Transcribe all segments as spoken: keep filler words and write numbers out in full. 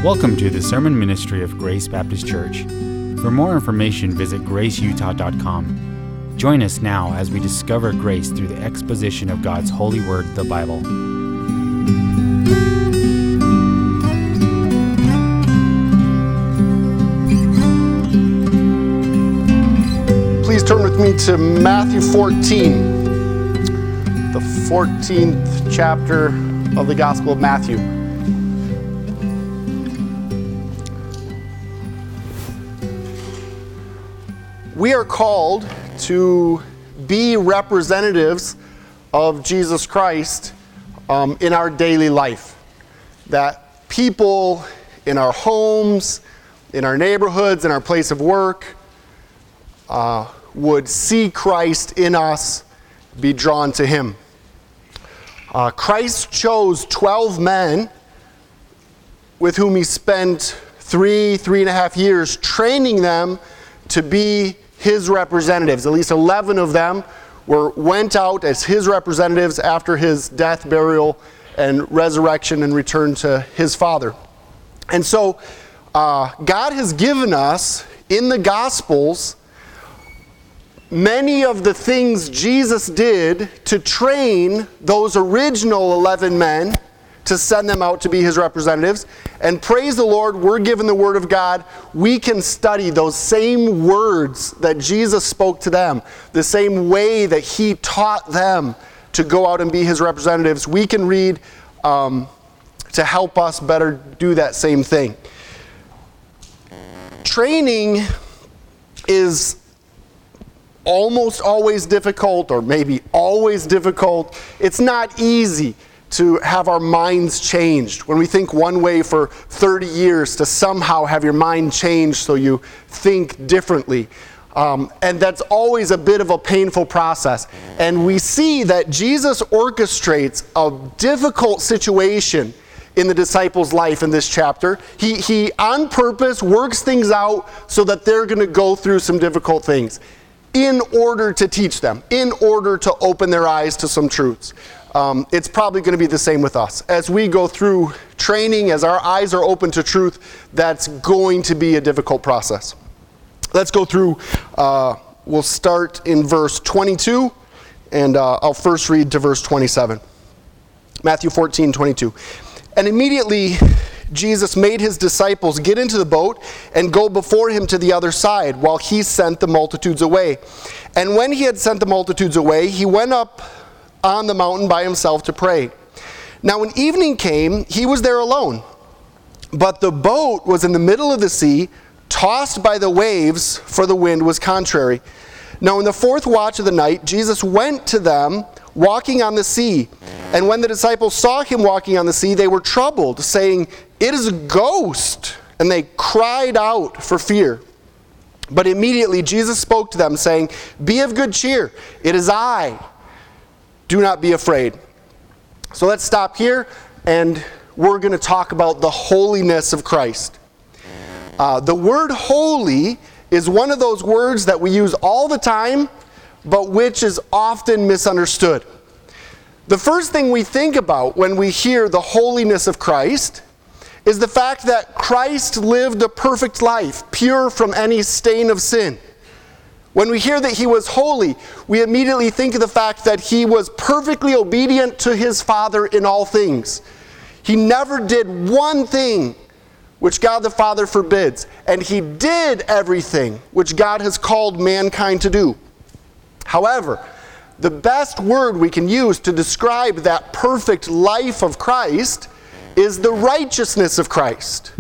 Welcome to the Sermon Ministry of Grace Baptist Church. For more information, visit grace utah dot com. Join us now as we discover grace through the exposition of God's holy word, the Bible. Please turn with me to Matthew fourteen, the fourteenth chapter of the Gospel of Matthew. We are called to be representatives of Jesus Christ um, in our daily life. That people in our homes, in our neighborhoods, in our place of work, uh, would see Christ in us, be drawn to Him. Uh, Christ chose twelve men with whom He spent three, three and a half years training them to be His representatives. At least eleven of them were went out as His representatives after His death, burial, and resurrection and return to His Father. And so uh, God has given us in the Gospels many of the things Jesus did to train those original eleven men to send them out to be His representatives. And praise the Lord, we're given the Word of God. We can study those same words that Jesus spoke to them, the same way that He taught them to go out and be His representatives. We can read um, to help us better do that same thing. Training is almost always difficult, or maybe always difficult. It's not easy to have our minds changed. When we think one way for thirty years, to somehow have your mind changed so you think differently. Um, and that's always a bit of a painful process. And we see that Jesus orchestrates a difficult situation in the disciples' life in this chapter. He, he on purpose works things out so that they're going to go through some difficult things in order to teach them, in order to open their eyes to some truths. Um, it's probably going to be the same with us. As we go through training, as our eyes are open to truth, that's going to be a difficult process. Let's go through, uh, we'll start in verse twenty-two, and uh, I'll first read to verse twenty-seven. Matthew fourteen, twenty-two. And immediately Jesus made His disciples get into the boat and go before Him to the other side, while He sent the multitudes away. And when He had sent the multitudes away, He went up on the mountain by Himself to pray. Now when evening came, He was there alone. But the boat was in the middle of the sea, tossed by the waves, for the wind was contrary. Now in the fourth watch of the night, Jesus went to them, walking on the sea. And when the disciples saw Him walking on the sea, they were troubled, saying, "It is a ghost!" And they cried out for fear. But immediately Jesus spoke to them, saying, "Be of good cheer, it is I. Do not be afraid." So let's stop here, and we're going to talk about the holiness of Christ. Uh, the word holy is one of those words that we use all the time, but which is often misunderstood. The first thing we think about when we hear the holiness of Christ is the fact that Christ lived a perfect life, pure from any stain of sin. When we hear that He was holy, we immediately think of the fact that He was perfectly obedient to His Father in all things. He never did one thing which God the Father forbids, and He did everything which God has called mankind to do. However, the best word we can use to describe that perfect life of Christ is the righteousness of Christ.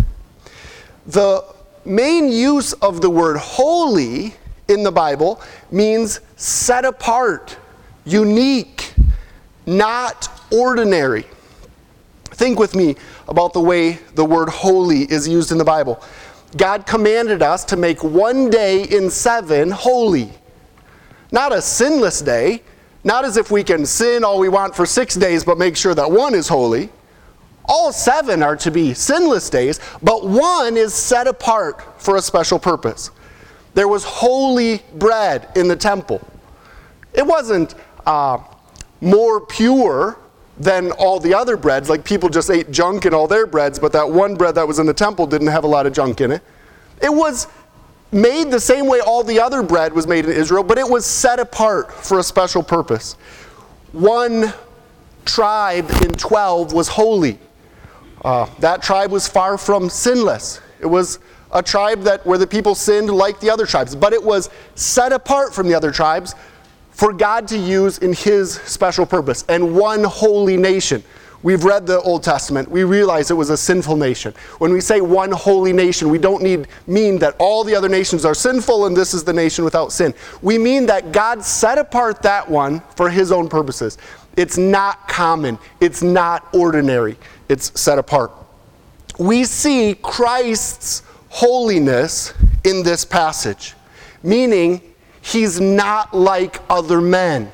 The main use of the word holy in the Bible means set apart, unique, not ordinary. Think with me about the way the word holy is used in the Bible. God commanded us to make one day in seven holy. Not a sinless day, not as if we can sin all we want for six days but make sure that one is holy. All seven are to be sinless days, but one is set apart for a special purpose. There was holy bread in the temple. It wasn't uh, more pure than all the other breads. Like people just ate junk in all their breads, but that one bread that was in the temple didn't have a lot of junk in it. It was made the same way all the other bread was made in Israel, but it was set apart for a special purpose. One tribe in twelve was holy. Uh, that tribe was far from sinless. It was a tribe that where the people sinned like the other tribes, but it was set apart from the other tribes for God to use in his special purpose, and one holy nation. We've read the Old Testament. We realize it was a sinful nation. When we say one holy nation, we don't need mean that all the other nations are sinful and this is the nation without sin. We mean that God set apart that one for his own purposes. It's not common. It's not ordinary. It's set apart. We see Christ's holiness in this passage, meaning he's not like other men.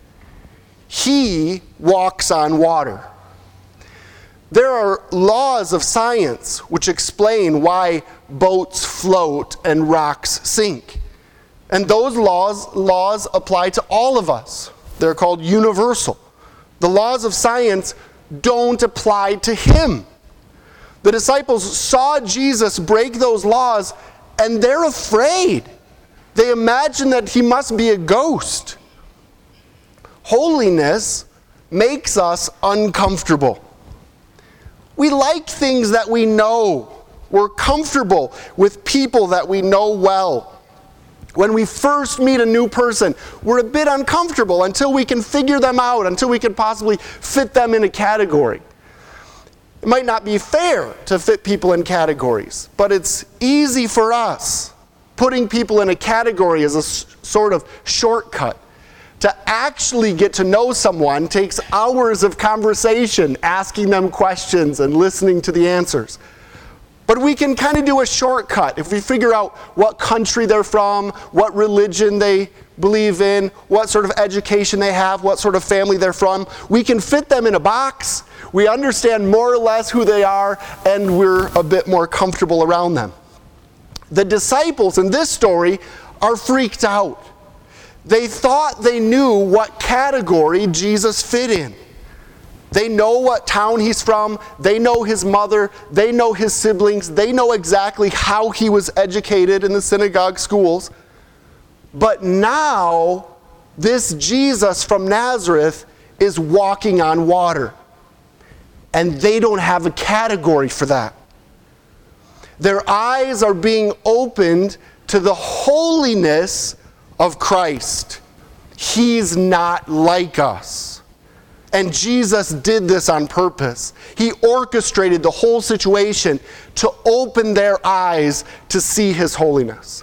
He walks on water. There are laws of science which explain why boats float and rocks sink. And those laws, laws apply to all of us. They're called universal. The laws of science don't apply to him. The disciples saw Jesus break those laws and they're afraid. They imagine that he must be a ghost. Holiness makes us uncomfortable. We like things that we know. We're comfortable with people that we know well. When we first meet a new person, we're a bit uncomfortable until we can figure them out, until we can possibly fit them in a category. It might not be fair to fit people in categories, but it's easy for us. Putting people in a category is a s- sort of shortcut. To actually get to know someone takes hours of conversation, asking them questions and listening to the answers. But we can kind of do a shortcut if we figure out what country they're from, what religion they believe in, what sort of education they have, what sort of family they're from. We can fit them in a box. We understand more or less who they are, and we're a bit more comfortable around them. The disciples in this story are freaked out. They thought they knew what category Jesus fit in. They know what town he's from. They know his mother. They know his siblings. They know exactly how he was educated in the synagogue schools. But now, this Jesus from Nazareth is walking on water. And they don't have a category for that. Their eyes are being opened to the holiness of Christ. He's not like us. And Jesus did this on purpose. He orchestrated the whole situation to open their eyes to see his holiness.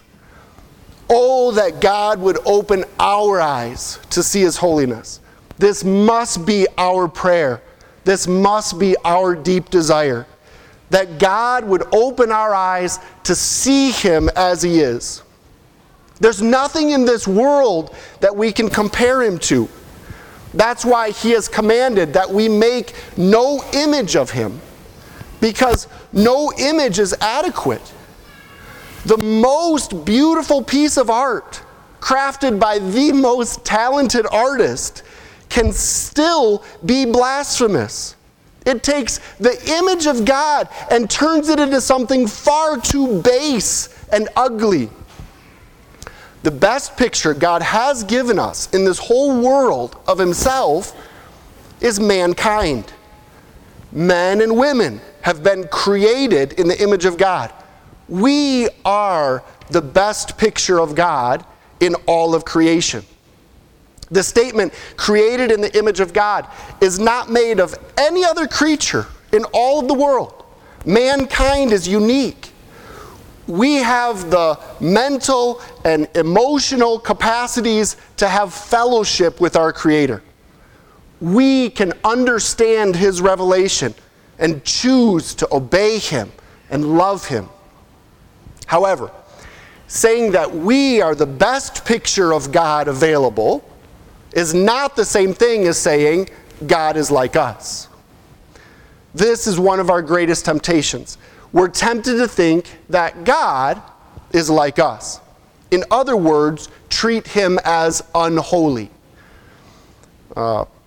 Oh, that God would open our eyes to see his holiness. This must be our prayer. This must be our deep desire. That God would open our eyes to see him as he is. There's nothing in this world that we can compare him to. That's why he has commanded that we make no image of him, because no image is adequate. The most beautiful piece of art, crafted by the most talented artist, can still be blasphemous. It takes the image of God and turns it into something far too base and ugly. The best picture God has given us in this whole world of himself is mankind. Men and women have been created in the image of God. We are the best picture of God in all of creation. The statement, created in the image of God, is not made of any other creature in all of the world. Mankind is unique. We have the mental and emotional capacities to have fellowship with our Creator. We can understand his revelation and choose to obey him and love him. However, saying that we are the best picture of God available is not the same thing as saying God is like us. This is one of our greatest temptations. We're tempted to think that God is like us. In other words, treat him as unholy. Uh,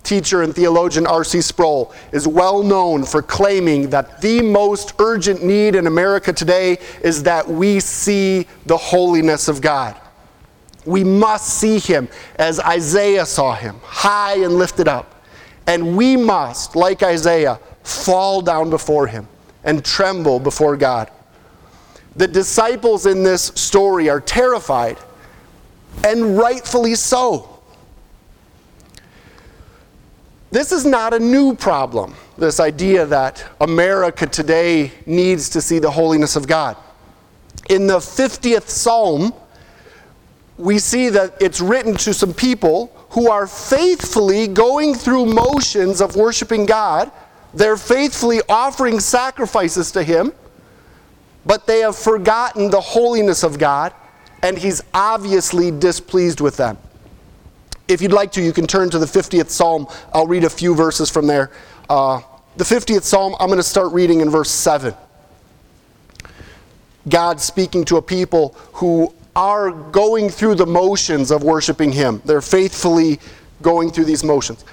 teacher and theologian R C Sproul is well known for claiming that the most urgent need in America today is that we see the holiness of God. We must see him as Isaiah saw him, high and lifted up. And we must, like Isaiah, fall down before him and tremble before God. The disciples in this story are terrified, and rightfully so. This is not a new problem, this idea that America today needs to see the holiness of God. In the fiftieth Psalm, we see that it's written to some people who are faithfully going through motions of worshiping God. They're faithfully offering sacrifices to him, but they have forgotten the holiness of God, and he's obviously displeased with them. If you'd like to, you can turn to the fiftieth Psalm. I'll read a few verses from there. Uh, the fiftieth Psalm, I'm going to start reading in verse seven. God speaking to a people who are going through the motions of worshiping him. They're faithfully going through these motions.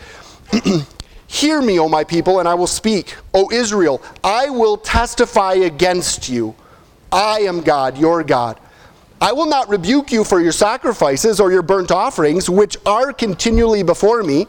Hear me, O my people, and I will speak. O Israel, I will testify against you. I am God, your God. I will not rebuke you for your sacrifices or your burnt offerings, which are continually before me.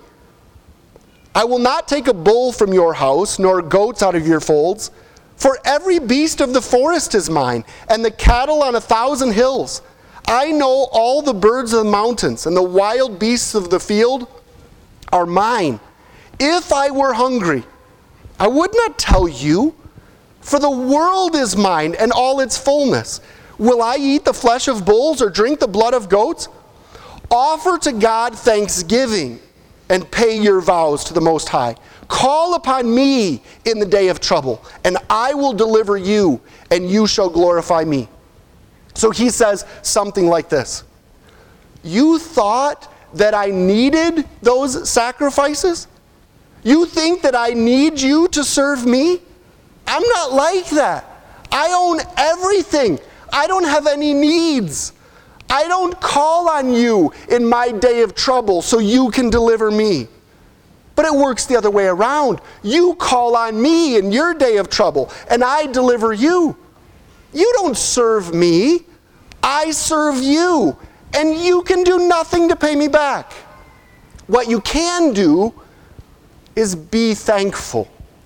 I will not take a bull from your house, nor goats out of your folds. For every beast of the forest is mine, and the cattle on a thousand hills. I know all the birds of the mountains, and the wild beasts of the field are mine. If I were hungry, I would not tell you, for the world is mine and all its fullness. Will I eat the flesh of bulls or drink the blood of goats? Offer to God thanksgiving and pay your vows to the Most High. Call upon me in the day of trouble, and I will deliver you, and you shall glorify me. So he says something like this. You thought that I needed those sacrifices? You think that I need you to serve me? I'm not like that. I own everything. I don't have any needs. I don't call on you in my day of trouble so you can deliver me. But it works the other way around. You call on me in your day of trouble, and I deliver you. You don't serve me. I serve you, and you can do nothing to pay me back. What you can do is be thankful.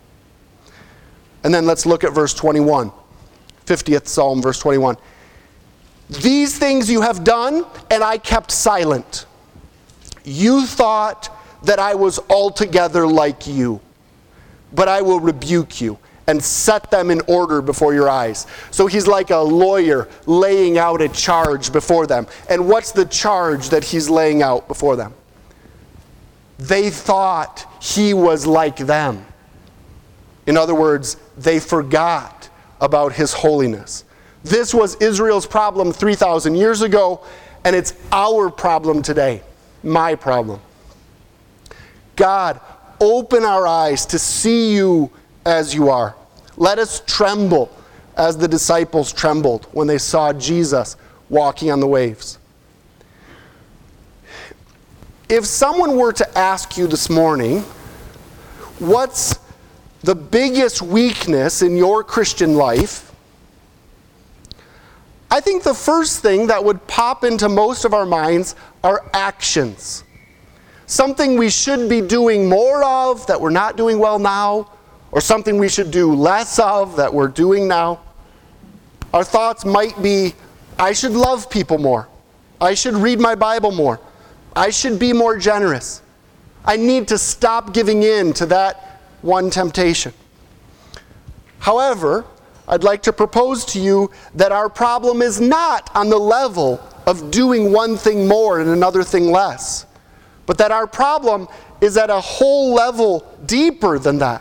And then let's look at verse twenty-one. fiftieth Psalm, verse twenty-one. These things you have done, and I kept silent. You thought that I was altogether like you, but I will rebuke you and set them in order before your eyes. So he's like a lawyer laying out a charge before them. And what's the charge that he's laying out before them? They thought he was like them. In other words, they forgot about his holiness. This was Israel's problem three thousand years ago, and it's our problem today. My problem. God, open our eyes to see you as you are. Let us tremble as the disciples trembled when they saw Jesus walking on the waves. If someone were to ask you this morning, what's the biggest weakness in your Christian life? I think the first thing that would pop into most of our minds are actions. Something we should be doing more of that we're not doing well now, or something we should do less of that we're doing now. Our thoughts might be, I should love people more. I should read my Bible more. I should be more generous. I need to stop giving in to that one temptation. However, I'd like to propose to you that our problem is not on the level of doing one thing more and another thing less, but that our problem is at a whole level deeper than that.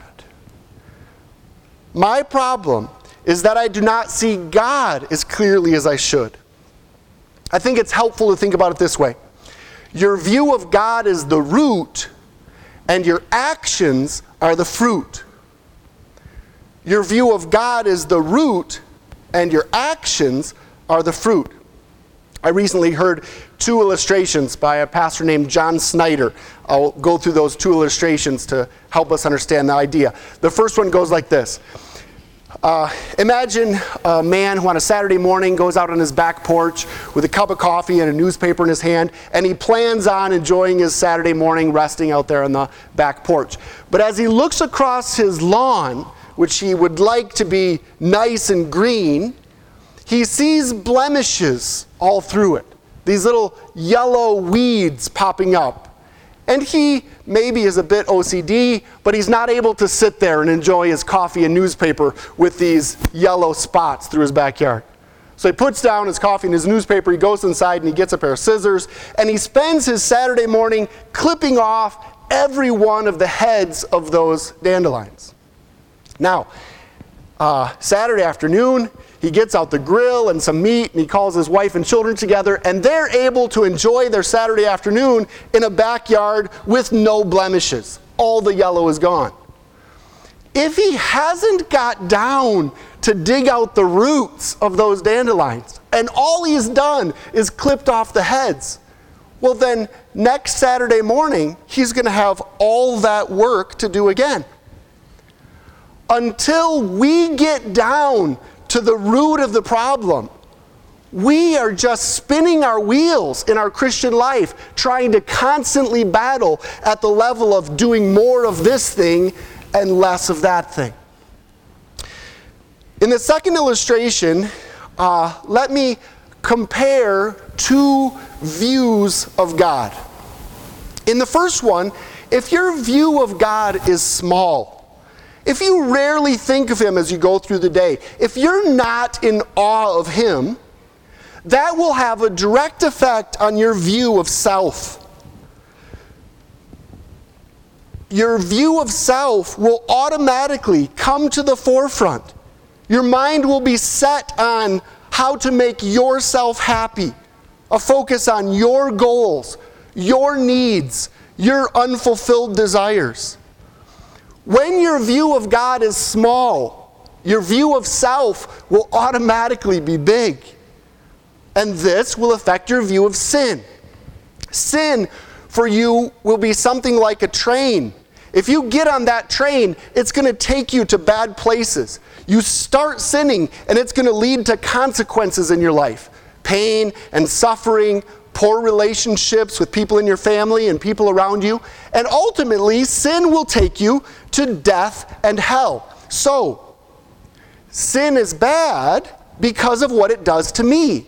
My problem is that I do not see God as clearly as I should. I think it's helpful to think about it this way. Your view of God is the root, and your actions are the fruit. Your view of God is the root, and your actions are the fruit. I recently heard two illustrations by a pastor named John Snyder. I'll go through those two illustrations to help us understand the idea. The first one goes like this. Uh, imagine a man who on a Saturday morning goes out on his back porch with a cup of coffee and a newspaper in his hand, and he plans on enjoying his Saturday morning resting out there on the back porch. But as he looks across his lawn, which he would like to be nice and green, he sees blemishes all through it. These little yellow weeds popping up. And he maybe is a bit O C D, but he's not able to sit there and enjoy his coffee and newspaper with these yellow spots through his backyard. So he puts down his coffee and his newspaper, he goes inside and he gets a pair of scissors, and he spends his Saturday morning clipping off every one of the heads of those dandelions. Now, uh, Saturday afternoon, he gets out the grill and some meat, and he calls his wife and children together, and they're able to enjoy their Saturday afternoon in a backyard with no blemishes. All the yellow is gone. If he hasn't got down to dig out the roots of those dandelions, and all he's done is clipped off the heads, well then next Saturday morning, he's going to have all that work to do again. Until we get down to the root of the problem, we are just spinning our wheels in our Christian life, trying to constantly battle at the level of doing more of this thing and less of that thing. In the second illustration, uh, let me compare two views of God. In the first one, if your view of God is small, if you rarely think of Him as you go through the day, if you're not in awe of Him, that will have a direct effect on your view of self. Your view of self will automatically come to the forefront. Your mind will be set on how to make yourself happy, a focus on your goals, your needs, your unfulfilled desires. When your view of God is small, your view of self will automatically be big. And this will affect your view of sin. Sin for you will be something like a train. If you get on that train, it's going to take you to bad places. You start sinning, and it's going to lead to consequences in your life. Pain and suffering, poor relationships with people in your family and people around you. And ultimately, sin will take you to death and hell. So, sin is bad because of what it does to me.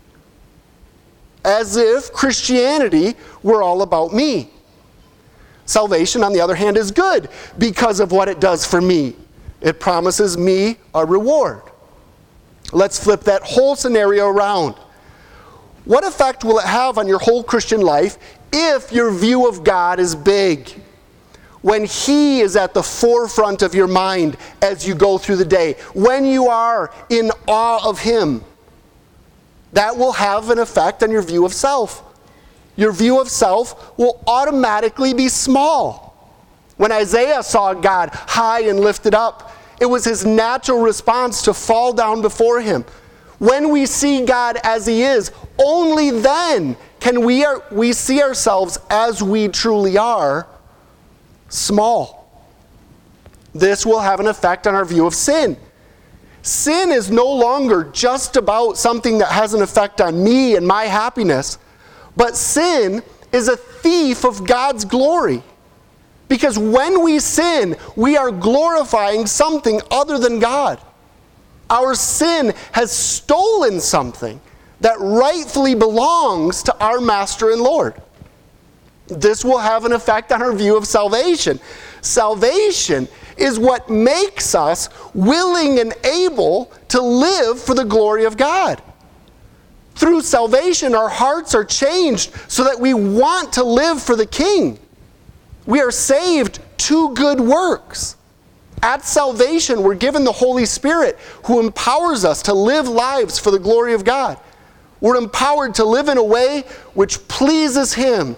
As if Christianity were all about me. Salvation, on the other hand, is good because of what it does for me. It promises me a reward. Let's flip that whole scenario around. What effect will it have on your whole Christian life if your view of God is big? When He is at the forefront of your mind as you go through the day, when you are in awe of Him, that will have an effect on your view of self. Your view of self will automatically be small. When Isaiah saw God high and lifted up, it was his natural response to fall down before Him. When we see God as He is, only then can we, are, we see ourselves as we truly are, small. This will have an effect on our view of sin. Sin is no longer just about something that has an effect on me and my happiness, but sin is a thief of God's glory. Because when we sin, we are glorifying something other than God. Our sin has stolen something that rightfully belongs to our Master and Lord. This will have an effect on our view of salvation. Salvation is what makes us willing and able to live for the glory of God. Through salvation, our hearts are changed so that we want to live for the King. We are saved to good works. At salvation, we're given the Holy Spirit who empowers us to live lives for the glory of God. We're empowered to live in a way which pleases Him.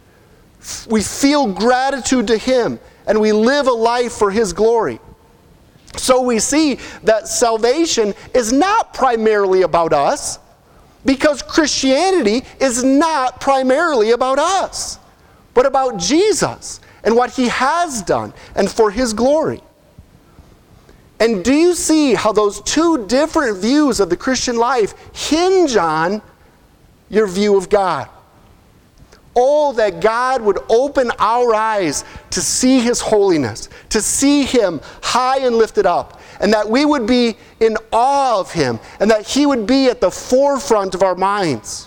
We feel gratitude to Him, and we live a life for His glory. So we see that salvation is not primarily about us, Because Christianity is not primarily about us, but about Jesus and what he has done and for his glory. And do you see how those two different views of the Christian life hinge on your view of God? Oh, that God would open our eyes to see his holiness, to see him high and lifted up, and that we would be in awe of him, and that he would be at the forefront of our minds.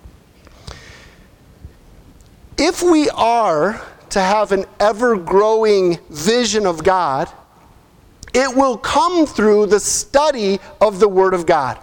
If we are to have an ever-growing vision of God, it will come through the study of the Word of God.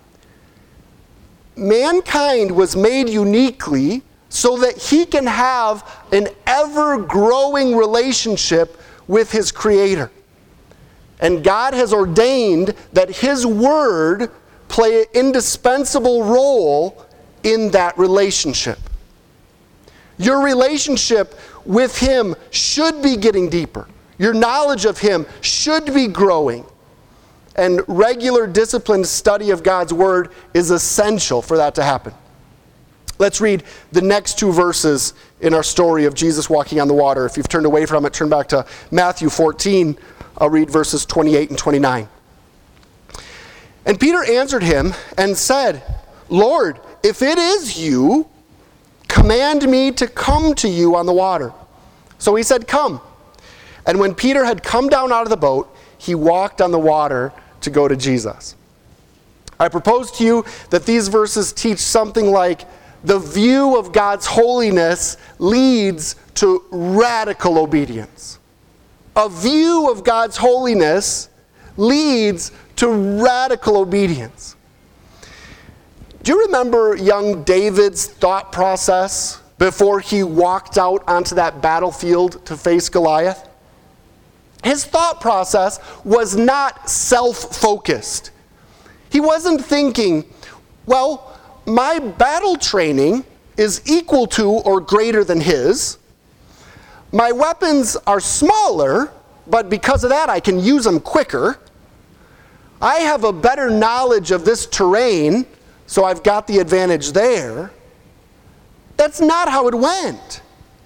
Mankind was made uniquely so that he can have an ever-growing relationship with his Creator. And God has ordained that his Word play an indispensable role in that relationship. Your relationship with him should be getting deeper. Your knowledge of him should be growing. And regular disciplined study of God's Word is essential for that to happen. Let's read the next two verses in our story of Jesus walking on the water. If you've turned away from it, turn back to Matthew fourteen. I'll read verses twenty-eight and twenty-nine. And Peter answered him and said, Lord, if it is you, command me to come to you on the water. So he said, come. And when Peter had come down out of the boat, he walked on the water to go to Jesus. I propose to you that these verses teach something like the view of God's holiness leads to radical obedience. A view of God's holiness leads to radical obedience. Do you remember young David's thought process before he walked out onto that battlefield to face Goliath? His thought process was not self-focused. He wasn't thinking, well, my battle training is equal to or greater than his. My weapons are smaller, but because of that I can use them quicker. I have a better knowledge of this terrain, so I've got the advantage there. That's not how it went.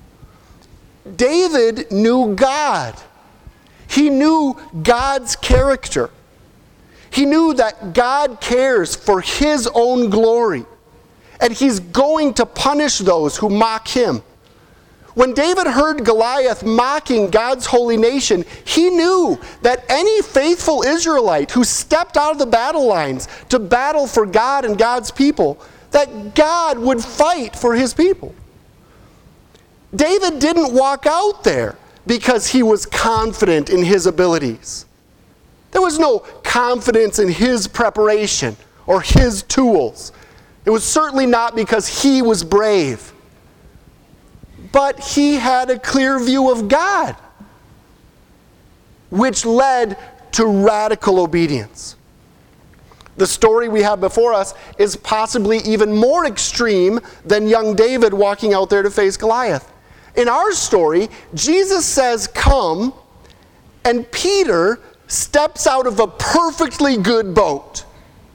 David knew God. He knew God's character. He knew that God cares for his own glory, and he's going to punish those who mock him. When David heard Goliath mocking God's holy nation, he knew that any faithful Israelite who stepped out of the battle lines to battle for God and God's people, that God would fight for his people. David didn't walk out there because he was confident in his abilities. There was no confidence in his preparation or his tools. It was certainly not because he was brave. But he had a clear view of God, which led to radical obedience. The story we have before us is possibly even more extreme than young David walking out there to face Goliath. In our story, Jesus says, come, and Peter steps out of a perfectly good boat.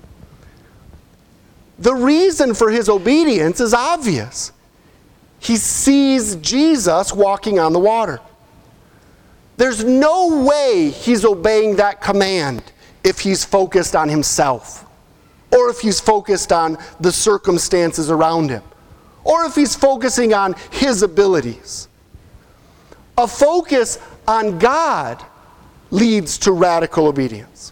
The reason for his obedience is obvious. He sees Jesus walking on the water. There's no way he's obeying that command if he's focused on himself, or if he's focused on the circumstances around him, or if he's focusing on his abilities. A focus on God leads to radical obedience.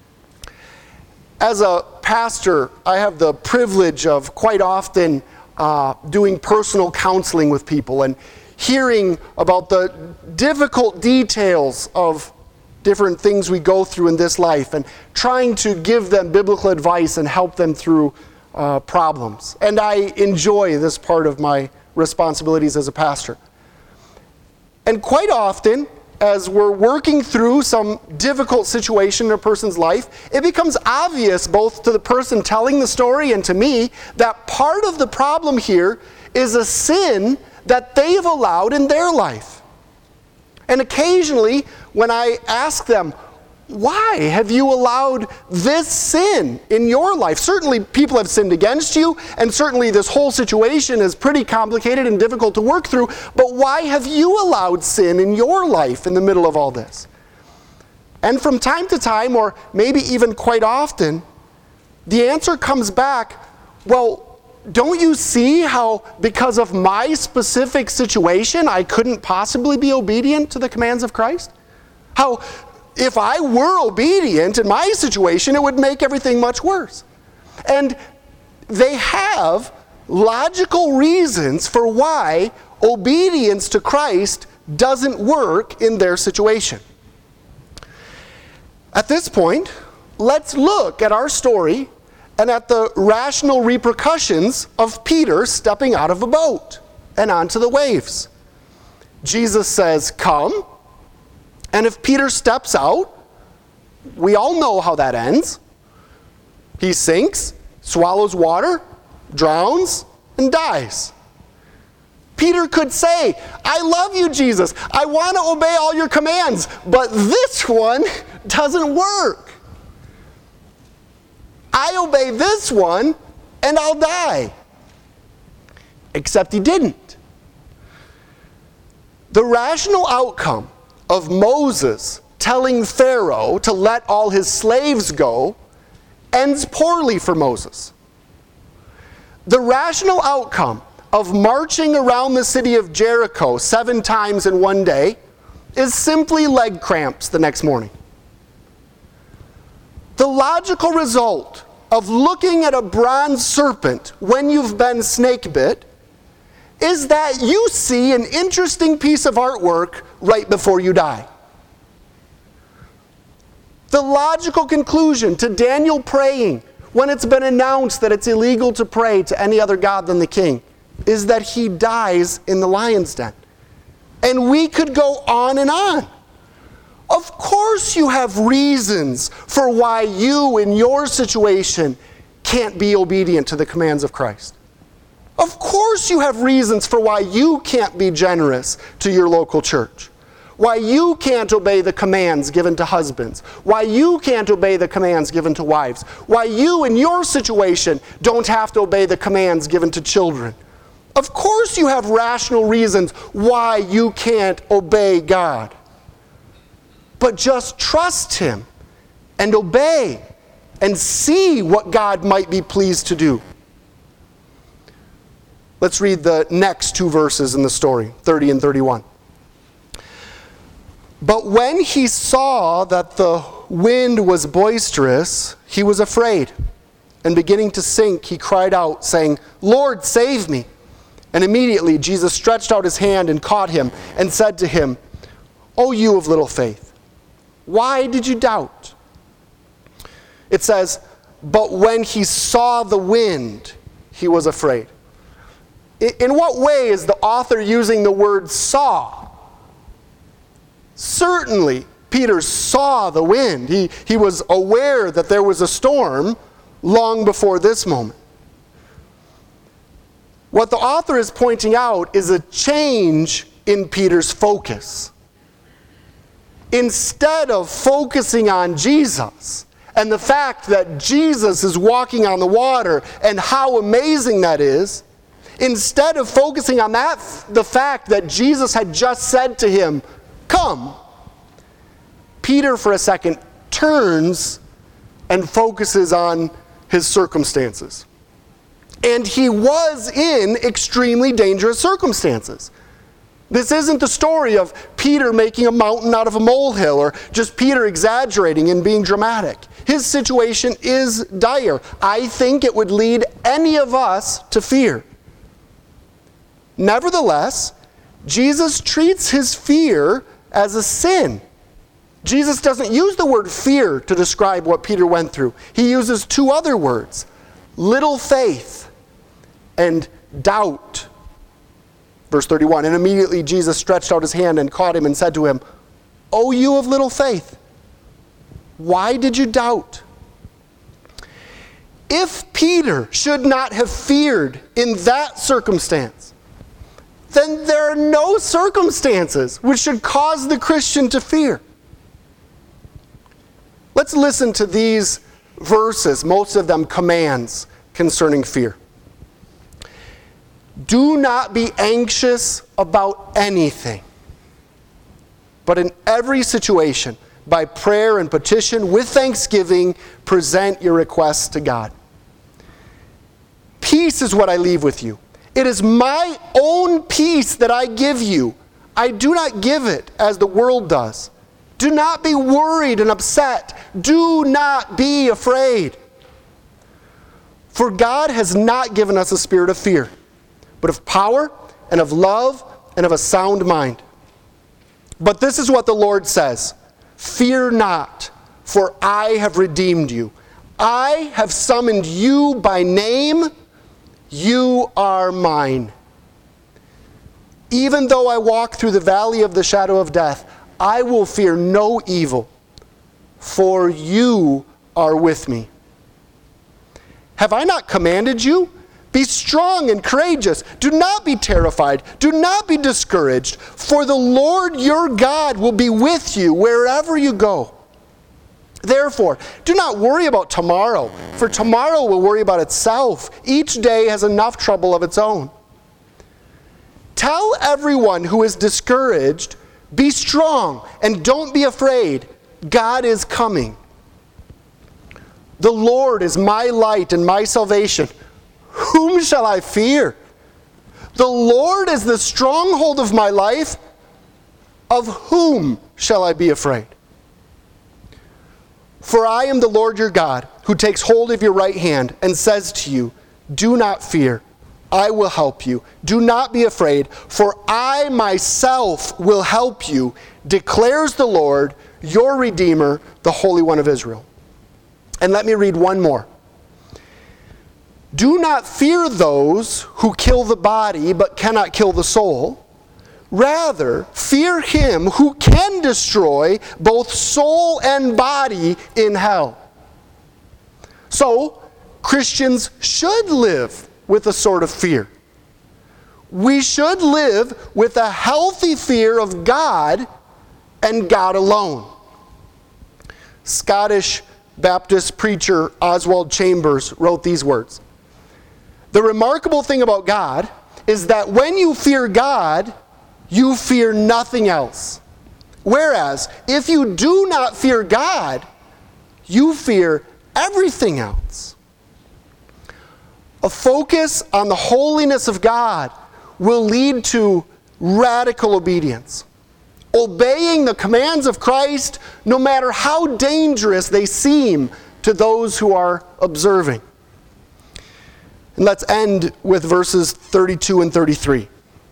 As a pastor, I have the privilege of quite often uh, doing personal counseling with people and hearing about the difficult details of different things we go through in this life and trying to give them biblical advice and help them through uh, problems. And I enjoy this part of my responsibilities as a pastor. And quite often, as we're working through some difficult situation in a person's life, it becomes obvious both to the person telling the story and to me that part of the problem here is a sin that they've allowed in their life. And occasionally, when I ask them, why have you allowed this sin in your life? Certainly people have sinned against you, and certainly this whole situation is pretty complicated and difficult to work through, but why have you allowed sin in your life in the middle of all this? And from time to time, or maybe even quite often, the answer comes back, well, don't you see how because of my specific situation, I couldn't possibly be obedient to the commands of Christ? How if I were obedient in my situation, it would make everything much worse. And they have logical reasons for why obedience to Christ doesn't work in their situation. At this point, let's look at our story and at the rational repercussions of Peter stepping out of a boat and onto the waves. Jesus says, "Come." And if Peter steps out, we all know how that ends. He sinks, swallows water, drowns, and dies. Peter could say, "I love you, Jesus. I want to obey all your commands, but this one doesn't work. I obey this one, and I'll die." Except he didn't. The rational outcome of Moses telling Pharaoh to let all his slaves go ends poorly for Moses. The rational outcome of marching around the city of Jericho seven times in one day is simply leg cramps the next morning. The logical result of looking at a bronze serpent when you've been snake bit is that you see an interesting piece of artwork right before you die. The logical conclusion to Daniel praying when it's been announced that it's illegal to pray to any other god than the king is that he dies in the lion's den. And we could go on and on. Of course you have reasons for why you in your situation can't be obedient to the commands of Christ. Of course you have reasons for why you can't be generous to your local church. Why you can't obey the commands given to husbands. Why you can't obey the commands given to wives. Why you in your situation don't have to obey the commands given to children. Of course you have rational reasons why you can't obey God. But just trust Him and obey and see what God might be pleased to do. Let's read the next two verses in the story, thirty and thirty-one. But when he saw that the wind was boisterous, he was afraid. And beginning to sink, he cried out, saying, "Lord, save me." And immediately Jesus stretched out his hand and caught him and said to him, "O you of little faith, why did you doubt?" It says, but when he saw the wind, he was afraid. In what way is the author using the word saw? Certainly, Peter saw the wind. He, he was aware that there was a storm long before this moment. What the author is pointing out is a change in Peter's focus. Instead of focusing on Jesus and the fact that Jesus is walking on the water and how amazing that is, instead of focusing on that, the fact that Jesus had just said to him, "Come," Peter for a second turns and focuses on his circumstances. And he was in extremely dangerous circumstances. This isn't the story of Peter making a mountain out of a molehill or just Peter exaggerating and being dramatic. His situation is dire. I think it would lead any of us to fear. Nevertheless, Jesus treats his fear as a sin. Jesus doesn't use the word fear to describe what Peter went through. He uses two other words, little faith and doubt. Verse thirty-one, and immediately Jesus stretched out his hand and caught him and said to him, "O you of little faith, why did you doubt?" If Peter should not have feared in that circumstance, then there are no circumstances which should cause the Christian to fear. Let's listen to these verses, most of them commands concerning fear. Do not be anxious about anything, but in every situation, by prayer and petition, with thanksgiving, present your requests to God. Peace is what I leave with you. It is my own peace that I give you. I do not give it as the world does. Do not be worried and upset. Do not be afraid. For God has not given us a spirit of fear, but of power and of love and of a sound mind. But this is what the Lord says, fear not, for I have redeemed you. I have summoned you by name. You are mine. Even though I walk through the valley of the shadow of death, I will fear no evil, for you are with me. Have I not commanded you? Be strong and courageous. Do not be terrified. Do not be discouraged, for the Lord your God will be with you wherever you go. Therefore, do not worry about tomorrow, for tomorrow will worry about itself. Each day has enough trouble of its own. Tell everyone who is discouraged, be strong and don't be afraid. God is coming. The Lord is my light and my salvation. Whom shall I fear? The Lord is the stronghold of my life. Of whom shall I be afraid? For I am the Lord your God, who takes hold of your right hand and says to you, do not fear. I will help you. Do not be afraid, for I myself will help you, declares the Lord, your Redeemer, the Holy One of Israel. And let me read one more. Do not fear those who kill the body but cannot kill the soul. Rather, fear him who can destroy both soul and body in hell. So, Christians should live with a sort of fear. We should live with a healthy fear of God and God alone. Scottish Baptist preacher Oswald Chambers wrote these words. The remarkable thing about God is that when you fear God, you fear nothing else. Whereas, if you do not fear God, you fear everything else. A focus on the holiness of God will lead to radical obedience. Obeying the commands of Christ, no matter how dangerous they seem to those who are observing. And let's end with verses thirty-two and thirty-three.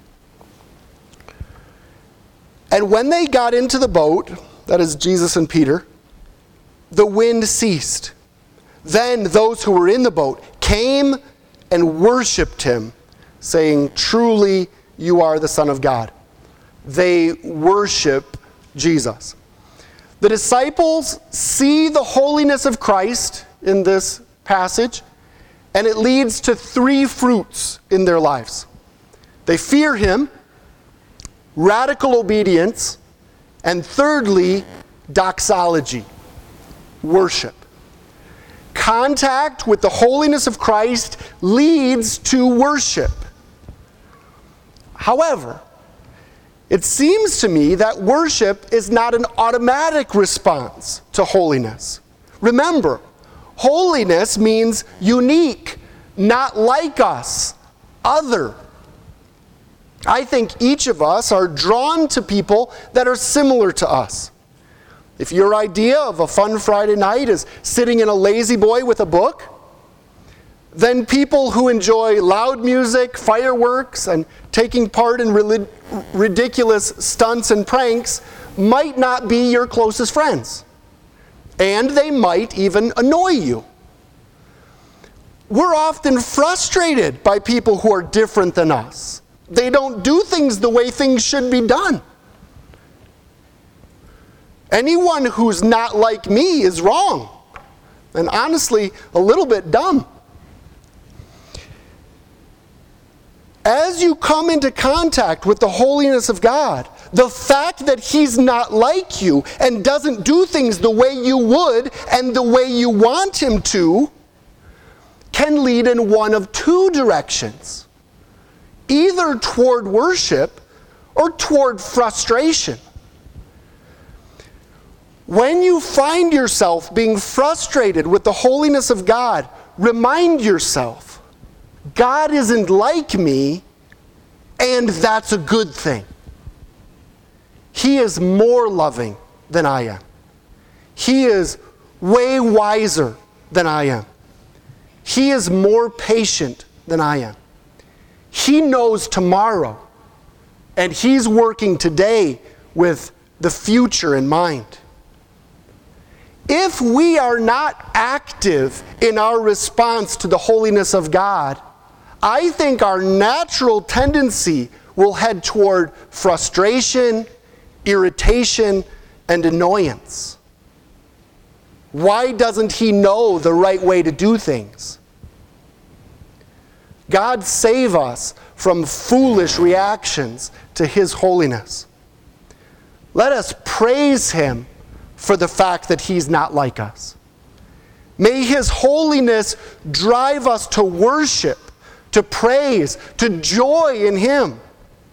And when they got into the boat, that is Jesus and Peter, the wind ceased. Then those who were in the boat came and worshipped him, saying, truly you are the Son of God. They worship Jesus. The disciples see the holiness of Christ in this passage, and it leads to three fruits in their lives. They fear him, radical obedience, and thirdly, doxology, worship. Contact with the holiness of Christ leads to worship. However, it seems to me that worship is not an automatic response to holiness. Remember, holiness means unique, not like us, other. I think each of us are drawn to people that are similar to us. If your idea of a fun Friday night is sitting in a lazy boy with a book, then people who enjoy loud music, fireworks, and taking part in relig- ridiculous stunts and pranks might not be your closest friends. And they might even annoy you. We're often frustrated by people who are different than us. They don't do things the way things should be done. Anyone who's not like me is wrong, and honestly, a little bit dumb. As you come into contact with the holiness of God, the fact that he's not like you and doesn't do things the way you would and the way you want him to can lead in one of two directions. Either toward worship or toward frustration. When you find yourself being frustrated with the holiness of God, remind yourself, God isn't like me, and that's a good thing. He is more loving than I am. He is way wiser than I am. He is more patient than I am. He knows tomorrow, and he's working today with the future in mind. If we are not active in our response to the holiness of God, I think our natural tendency will head toward frustration, irritation, and annoyance. Why doesn't he know the right way to do things? God save us from foolish reactions to his holiness. Let us praise him for the fact that he's not like us. May his holiness drive us to worship, to praise, to joy in him.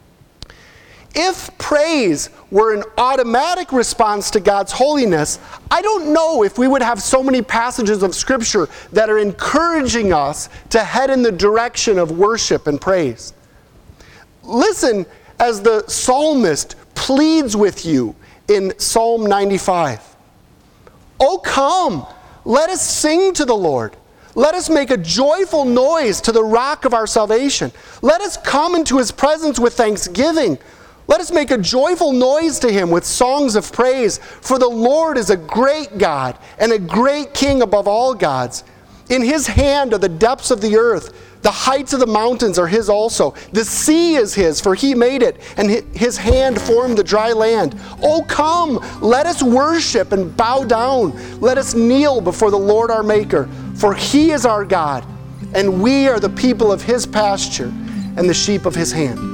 If praise were an automatic response to God's holiness, I don't know if we would have so many passages of Scripture that are encouraging us to head in the direction of worship and praise. Listen as the psalmist pleads with you in Psalm ninety-five. Oh, come, let us sing to the Lord. Let us make a joyful noise to the rock of our salvation. Let us come into his presence with thanksgiving. Let us make a joyful noise to him with songs of praise. For the Lord is a great God and a great King above all gods. In his hand are the depths of the earth. The heights of the mountains are his also. The sea is his, for he made it, and his hand formed the dry land. Oh, come, let us worship and bow down. Let us kneel before the Lord our Maker, for he is our God, and we are the people of his pasture and the sheep of his hand.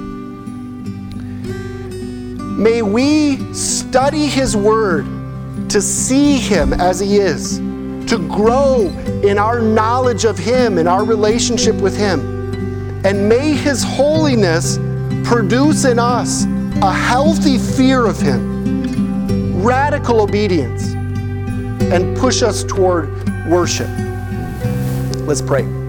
May we study his word to see him as he is, to grow in our knowledge of him, in our relationship with him. And may his holiness produce in us a healthy fear of him, radical obedience, and push us toward worship. Let's pray.